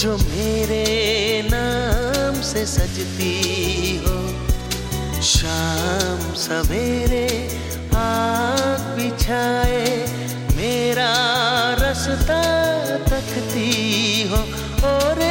जो मेरे नाम से सजती हो। शाम सवेरे आँख बिछाए मेरा रास्ता तकती हो। ओरे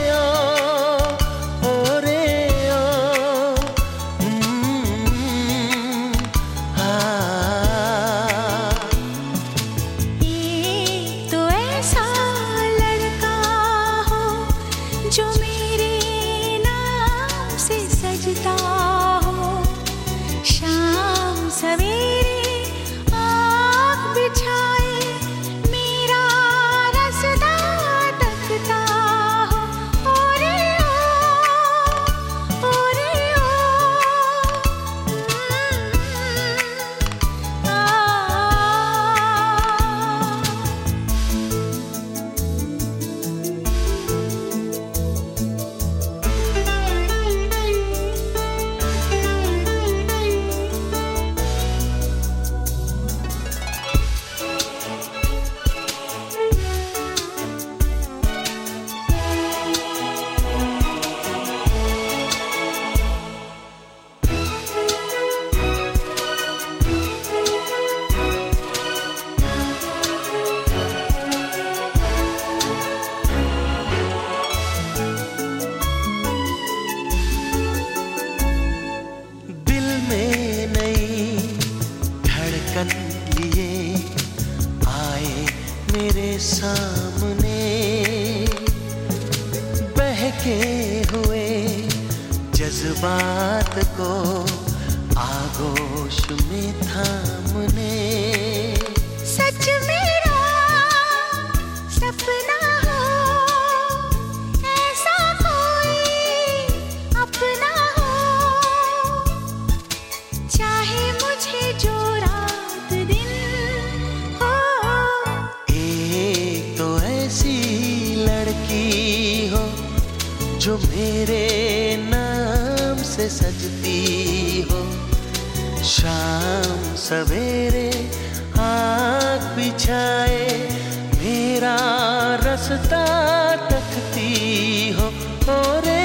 जो मेरे नाम से सजता हो। शाम सवेरे आँख बिछाए मेरा रास्ता तकता हो। ओरे ओ लिए आए मेरे सामने, बहके हुए जज्बात को आगोश में थामने। सच मेरा सपना हो, ऐसा कोई अपना हो, चाहे मुझे जो रात दिन हो। एक तो ऐसी लड़की हो जो मेरे नाम से सजती हो। शाम सवेरे आँख बिछाए मेरा रास्ता तकती हो। ओरे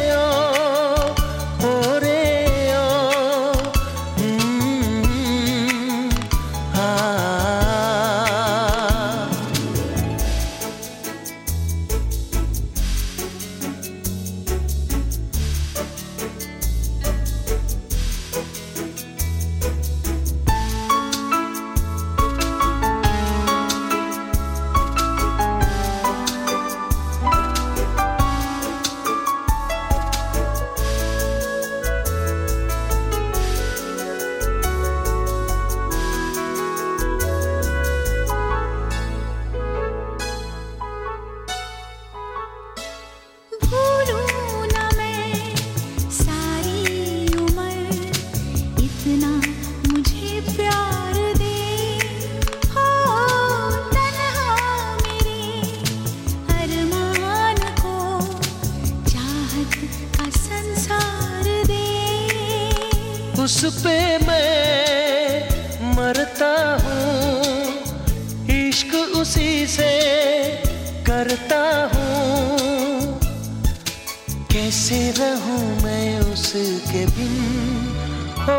उस पे मैं मरता हूँ, इश्क उसी से करता हूँ। कैसे रहूँ मैं उसके बिन हो।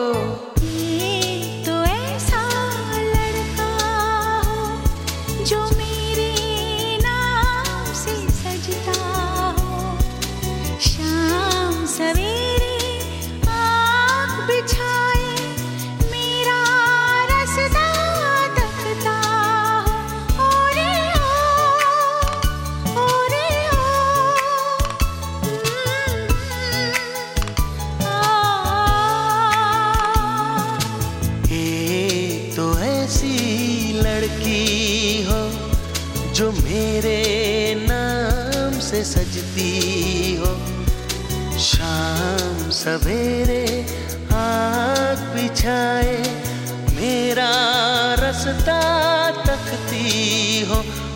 एक तो ऐसा लड़का हो जो मेरे नाम से सजता हो। शाम सवेरे बिछाए मेरा रास्ता तकता हो। ओरे एक तो ऐसी लड़की हो जो मेरे नाम से सजती हो। शाम सवेरे आँख बिछाए मेरा रास्ता तकती हो।